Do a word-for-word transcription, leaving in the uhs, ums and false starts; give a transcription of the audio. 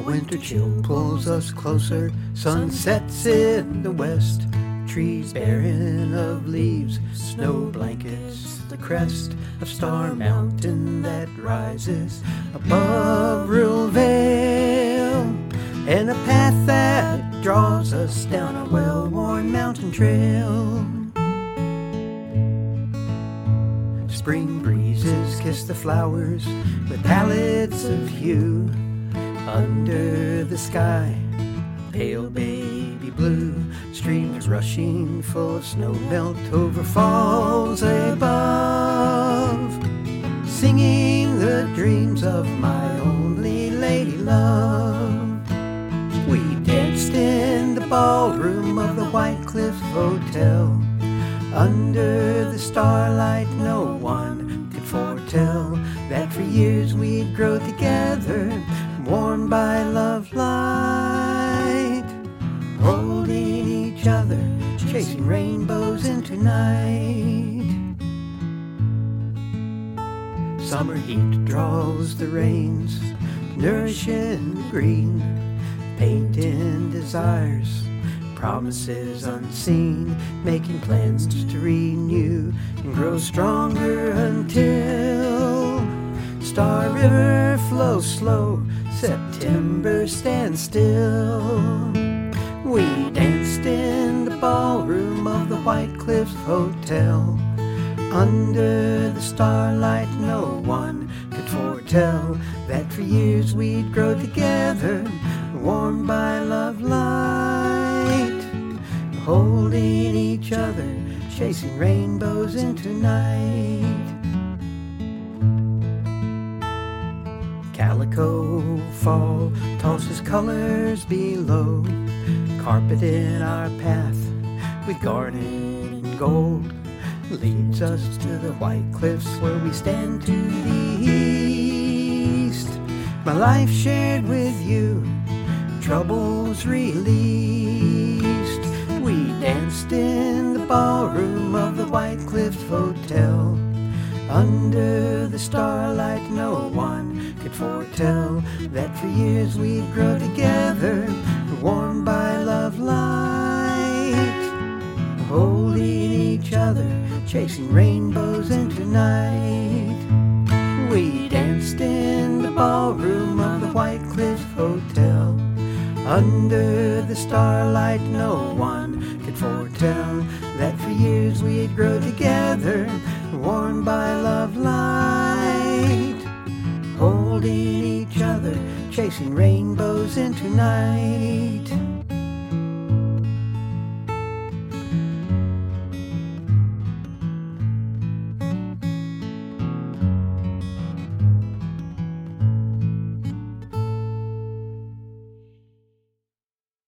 winter chill pulls us closer. Sun sets in the west. Trees barren of leaves, snow blankets the crest of Star Mountain that rises above Rural Vale, and a path that draws us down a well-worn mountain trail. Spring breezes kiss the flowers with palettes of hue. Under the sky, pale baby blue, streams rushing full of snow melt over falls above, singing the dreams of my only lady love. We danced in the ballroom of the White Cliff Hotel. Under the starlight, no one could foretell that for years we'd grow together, warmed by love light, holding each other, chasing rainbows into night. Summer heat draws the rains, nourishing the green, painting desires, promises unseen, making plans to renew and grow stronger until Star River flows slow, September stands still. We danced in the ballroom of the White Cliff Hotel. Under the starlight, no one could foretell that for years we'd grow together, warmed by love light, holding each other, chasing rainbows into night. Calico fall tosses colors below, carpet in our path with garnet and gold, leads us to the white cliffs where we stand to the east. My life shared with you, troubles released. We danced in the ballroom of the White Cliff Hotel. Under the starlight, no one could foretell that for years we'd grow together, warmed by love light, holding each other, chasing rainbows into night. We danced in the ballroom of the White Cliff Hotel. Under the starlight, no one could foretell that for years we'd grow together, warmed by love light, holding each other, chasing rainbows into night.